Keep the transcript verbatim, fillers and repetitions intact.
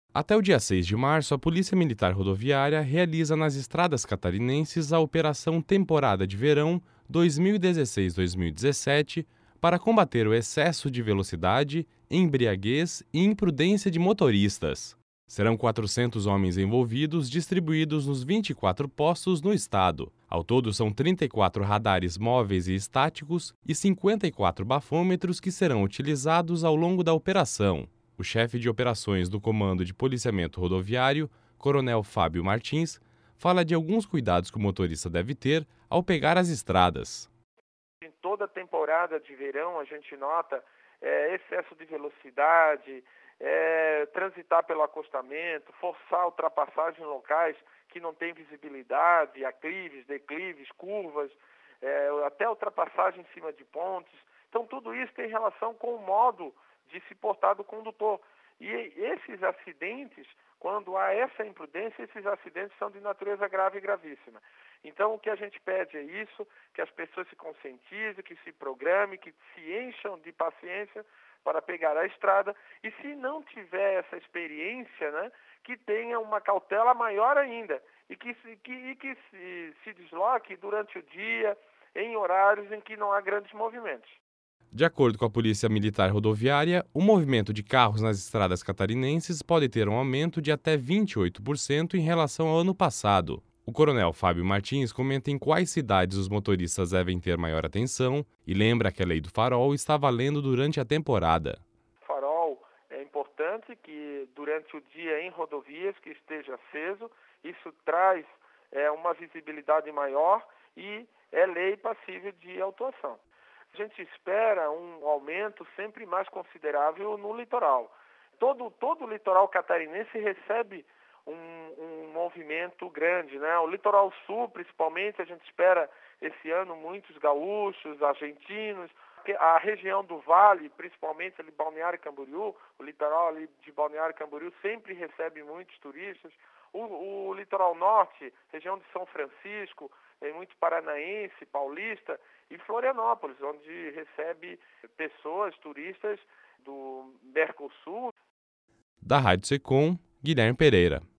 Até o dia seis de março, a Polícia Militar Rodoviária realiza nas estradas catarinenses a Operação Temporada de Verão dois mil e dezesseis a dois mil e dezessete para combater o excesso de velocidade, embriaguez e imprudência de motoristas. Serão quatrocentos homens envolvidos, distribuídos nos vinte e quatro postos no estado. Ao todo, são trinta e quatro radares móveis e estáticos e cinquenta e quatro bafômetros que serão utilizados ao longo da operação. O chefe de operações do Comando de Policiamento Rodoviário, Coronel Fábio Martins, fala de alguns cuidados que o motorista deve ter ao pegar as estradas. Em toda temporada de verão a gente nota é, excesso de velocidade, é, transitar pelo acostamento, forçar a ultrapassagem em locais que não tem visibilidade, aclives, declives, curvas, é, até ultrapassagem em cima de pontes. Então tudo isso tem relação com o modo de se portar do condutor. E esses acidentes, quando há essa imprudência, esses acidentes são de natureza grave e gravíssima. Então, o que a gente pede é isso, que as pessoas se conscientizem, que se programem, que se encham de paciência para pegar a estrada. E se não tiver essa experiência, né, que tenha uma cautela maior ainda e que, se, que, e que se, se desloque durante o dia, em horários em que não há grandes movimentos. De acordo com a Polícia Militar Rodoviária, o movimento de carros nas estradas catarinenses pode ter um aumento de até vinte e oito por cento em relação ao ano passado. O coronel Fábio Martins comenta em quais cidades os motoristas devem ter maior atenção e lembra que a lei do farol está valendo durante a temporada. O farol é importante que durante o dia em rodovias que esteja aceso, isso traz é, uma visibilidade maior e é lei passível de autuação. A gente espera um aumento sempre mais considerável no litoral. Todo, todo o litoral catarinense recebe um, um movimento grande, né? O litoral sul, principalmente, a gente espera esse ano muitos gaúchos, argentinos. A região do Vale, principalmente ali Balneário Camboriú, o litoral ali de Balneário Camboriú sempre recebe muitos turistas. O, o litoral norte, região de São Francisco, tem muito paranaense, paulista, e Florianópolis, onde recebe pessoas, turistas do Mercosul. Da Rádio Secom, Guilherme Pereira.